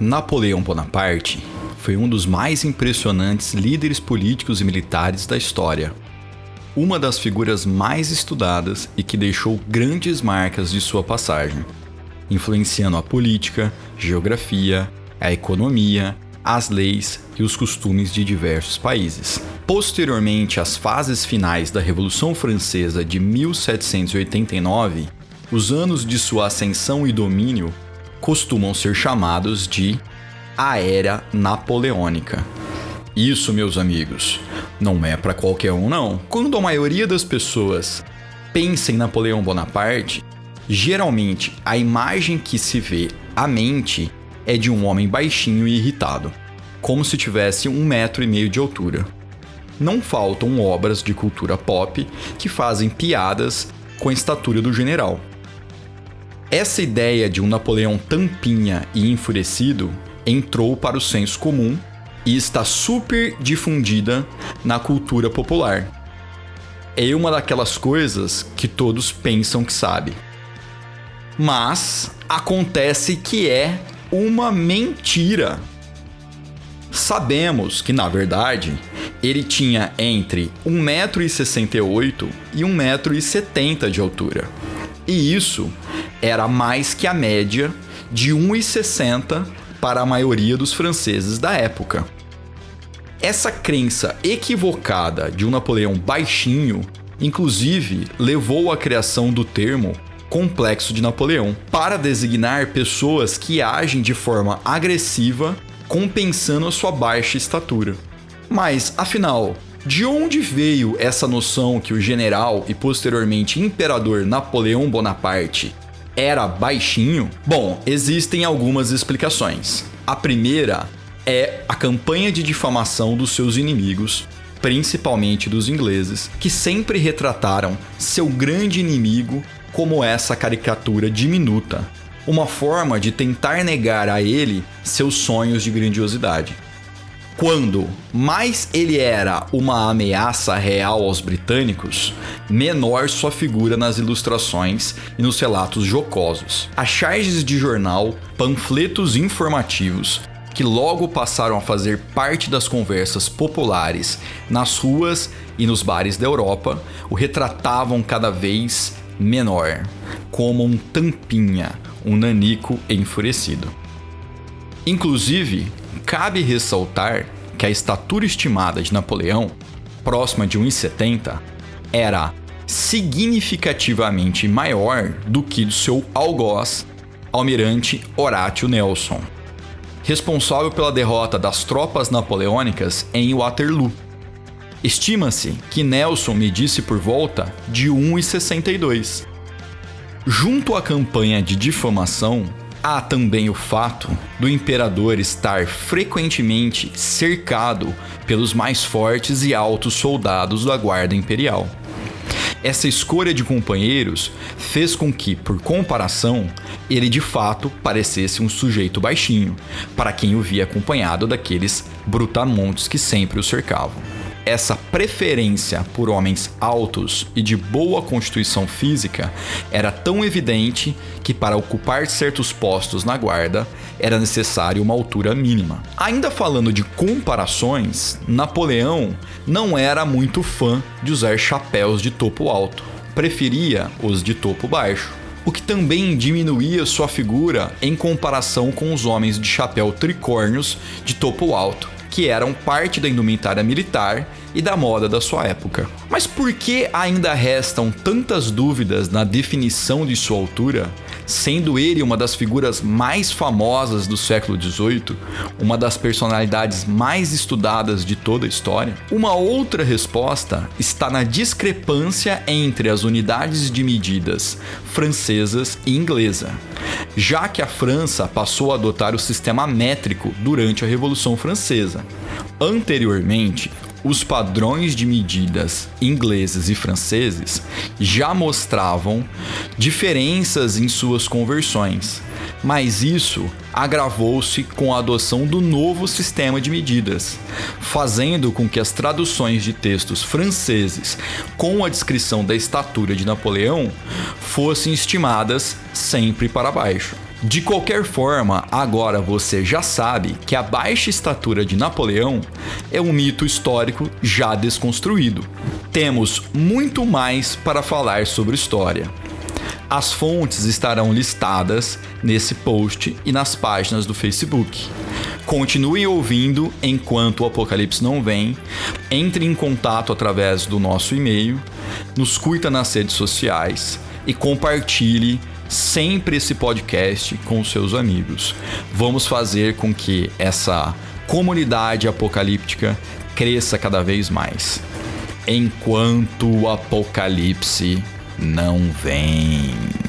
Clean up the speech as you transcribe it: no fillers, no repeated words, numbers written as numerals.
Napoleão Bonaparte foi um dos mais impressionantes líderes políticos e militares da história. Uma das figuras mais estudadas e que deixou grandes marcas de sua passagem, influenciando a política, geografia, a economia, as leis e os costumes de diversos países. Posteriormente às fases finais da Revolução Francesa de 1789, os anos de sua ascensão e domínio costumam ser chamados de a Era Napoleônica. Isso, meus amigos, não é para qualquer um não. Quando a maioria das pessoas pensa em Napoleão Bonaparte, geralmente a imagem que se vê à mente é de um homem baixinho e irritado, como se tivesse 1,5 metro de altura. Não faltam obras de cultura pop que fazem piadas com a estatura do general. Essa ideia de um Napoleão tampinha e enfurecido entrou para o senso comum e está super difundida na cultura popular. É uma daquelas coisas que todos pensam que sabe. Mas acontece que é uma mentira. Sabemos que, na verdade, ele tinha entre 1,68 m e 1,70 m de altura. E isso era mais que a média de 1,60 m para a maioria dos franceses da época. Essa crença equivocada de um Napoleão baixinho, inclusive, levou à criação do termo Complexo de Napoleão, para designar pessoas que agem de forma agressiva, compensando a sua baixa estatura. Mas, afinal, de onde veio essa noção que o general e posteriormente imperador Napoleão Bonaparte era baixinho? Bom, existem algumas explicações. A primeira é a campanha de difamação dos seus inimigos, principalmente dos ingleses, que sempre retrataram seu grande inimigo como essa caricatura diminuta, uma forma de tentar negar a ele seus sonhos de grandiosidade. Quando mais ele era uma ameaça real aos britânicos, menor sua figura nas ilustrações e nos relatos jocosos. As charges de jornal, panfletos informativos, que logo passaram a fazer parte das conversas populares nas ruas e nos bares da Europa, o retratavam cada vez menor, como um tampinha, um nanico enfurecido. Inclusive, cabe ressaltar que a estatura estimada de Napoleão, próxima de 1,70 m, era significativamente maior do que do seu algoz, almirante Horatio Nelson, responsável pela derrota das tropas napoleônicas em Waterloo. Estima-se que Nelson medisse por volta de 1,62 m. Junto à campanha de difamação, há também o fato do imperador estar frequentemente cercado pelos mais fortes e altos soldados da Guarda Imperial. Essa escolha de companheiros fez com que, por comparação, ele de fato parecesse um sujeito baixinho, para quem o via acompanhado daqueles brutamontes que sempre o cercavam. Essa preferência por homens altos e de boa constituição física era tão evidente que, para ocupar certos postos na guarda, era necessário uma altura mínima. Ainda falando de comparações, Napoleão não era muito fã de usar chapéus de topo alto, preferia os de topo baixo, o que também diminuía sua figura em comparação com os homens de chapéu tricórnios de topo alto, que eram parte da indumentária militar e da moda da sua época. Mas por que ainda restam tantas dúvidas na definição de sua altura, sendo ele uma das figuras mais famosas do século XVIII, uma das personalidades mais estudadas de toda a história? Uma outra resposta está na discrepância entre as unidades de medidas francesas e inglesa, já que a França passou a adotar o sistema métrico durante a Revolução Francesa. Anteriormente, os padrões de medidas ingleses e franceses já mostravam diferenças em suas conversões, mas isso agravou-se com a adoção do novo sistema de medidas, fazendo com que as traduções de textos franceses com a descrição da estatura de Napoleão fossem estimadas sempre para baixo. De qualquer forma, agora você já sabe que a baixa estatura de Napoleão é um mito histórico já desconstruído. Temos muito mais para falar sobre história. As fontes estarão listadas nesse post e nas páginas do Facebook. Continue ouvindo enquanto o Apocalipse não vem. Entre em contato através do nosso e-mail, nos curta nas redes sociais e compartilhe sempre esse podcast com os seus amigos. Vamos fazer com que essa comunidade apocalíptica cresça cada vez mais. Enquanto o Apocalipse não vem.